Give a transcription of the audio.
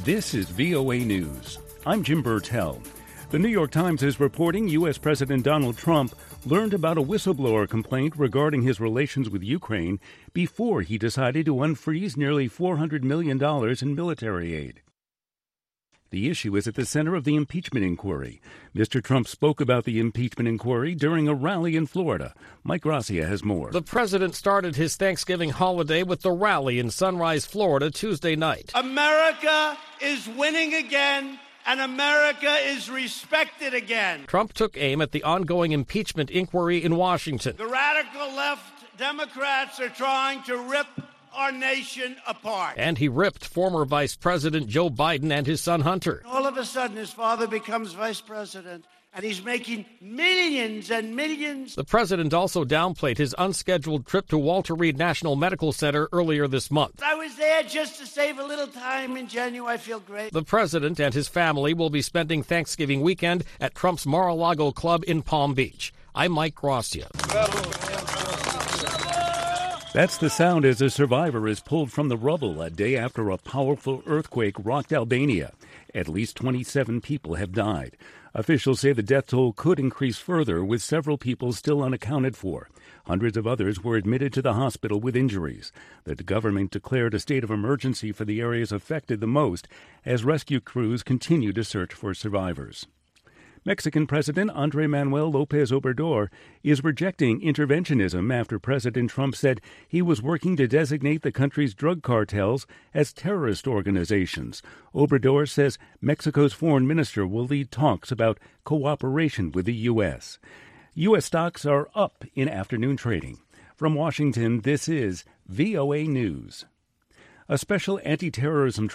This is VOA News. I'm Jim Burtell. The New York Times is reporting U.S. President Donald Trump learned about a whistleblower complaint regarding his relations with Ukraine before he decided to unfreeze nearly $400 million in military aid. The issue is at the center of the impeachment inquiry. Mr. Trump spoke about the impeachment inquiry during a rally in Florida. Mike Gracia has more. The president started his Thanksgiving holiday with the rally in Sunrise, Florida, Tuesday night. America is winning again, and America is respected again. Trump took aim at the ongoing impeachment inquiry in Washington. The radical left Democrats are trying to rip our nation apart. And he ripped former Vice President Joe Biden and his son Hunter. All of a sudden, his father becomes vice president, and he's making millions and millions. The president also downplayed his unscheduled trip to Walter Reed National Medical Center earlier this month. I was there just to save a little time in January. I feel great. The president and his family will be spending Thanksgiving weekend at Trump's Mar-a-Lago Club in Palm Beach. I'm Mike Gracia. That's the sound as a survivor is pulled from the rubble a day after a powerful earthquake rocked Albania. At least 27 people have died. Officials say the death toll could increase further, with several people still unaccounted for. Hundreds of others were admitted to the hospital with injuries. The government declared a state of emergency for the areas affected the most as rescue crews continue to search for survivors. Mexican President Andrés Manuel López Obrador is rejecting interventionism after President Trump said he was working to designate the country's drug cartels as terrorist organizations. Obrador says Mexico's foreign minister will lead talks about cooperation with the U.S. U.S. stocks are up in afternoon trading. From Washington, this is VOA News. A special anti-terrorism